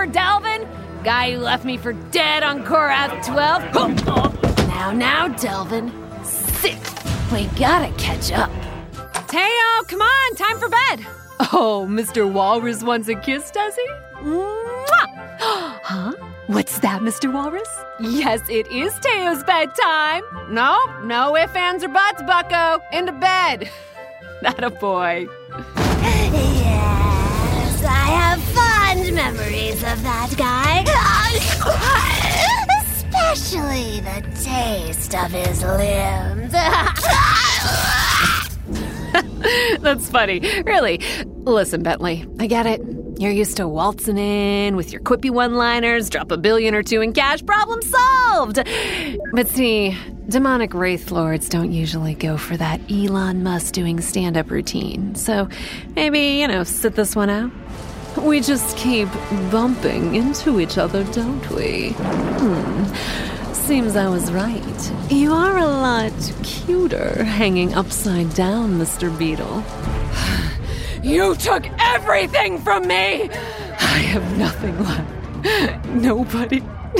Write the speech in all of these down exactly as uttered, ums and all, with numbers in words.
remember Delvin? Guy who left me for dead on Korath twelve? Now, now, Delvin. Sit. We gotta catch up. Teo, come on, time for bed. Oh, Mister Walrus wants a kiss, does he? Mwah! Huh? What's that, Mister Walrus? Yes, it is Teo's bedtime. No, no ifs, ands, or buts, bucko. Into bed. Not a boy. Yes, I have fond memories of that guy. Especially the taste of his limbs. That's funny. Really. Listen, Bentley, I get it. You're used to waltzing in with your quippy one-liners, drop a billion or two in cash, problem solved. But see, demonic wraith lords don't usually go for that Elon Musk doing stand-up routine. So maybe, you know, sit this one out. We just keep bumping into each other, don't we? Hmm. Seems I was right. You are a lot cuter hanging upside down, Mister Beetle. You took everything from me! I have nothing left. Nobody.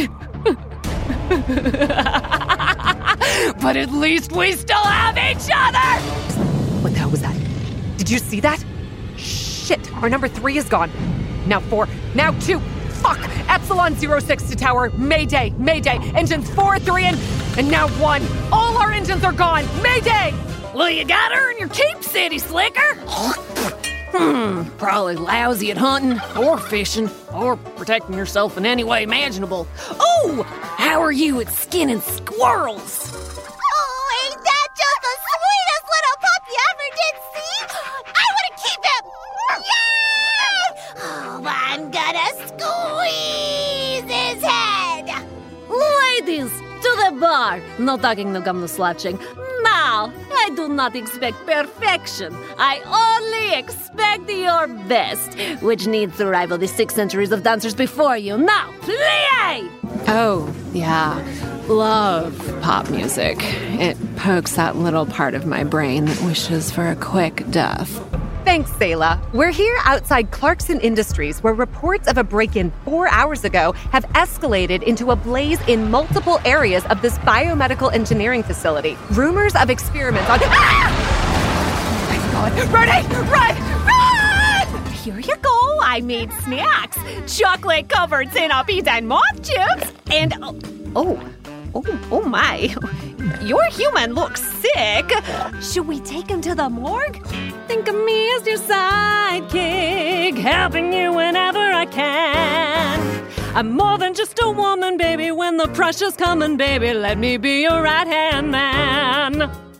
But at least we still have each other! What the hell was that? Did you see that? Shit, our number three is gone. Now four, now two. Fuck! Epsilon zero six to tower. Mayday, Mayday. Engines four, three, and, and now one. All our engines are gone. Mayday! Well, you gotta earn your keep, City Slicker. Hmm, probably lousy at hunting, or fishing, or protecting yourself in any way imaginable. Oh, how are you at skinning squirrels? Oh, ain't that just the sweetest little pup you ever did see? I want to keep him! Yay! Oh, I'm gonna squeeze his head! Ladies, to the bar. No talking, no gum, no slouching. Now, I do not expect perfection. I only expect your best, which needs to rival the six centuries of dancers before you. Now, play! Oh, yeah. Love pop music. It pokes that little part of my brain that wishes for a quick death. Thanks, Sayla. We're here outside Clarkson Industries, where reports of a break-in four hours ago have escalated into a blaze in multiple areas of this biomedical engineering facility. Rumors of experiments on... Ah! Oh my God. Rudy, run! Run! Here you go. I made snacks. Chocolate-covered centipede and moth chips. And... Oh, oh, oh, oh my. Your human looks sick. Should we take him to the morgue? Think of me as your sidekick, helping you whenever I can. I'm more than just a woman, baby. When the pressure's coming, baby, let me be your right-hand man.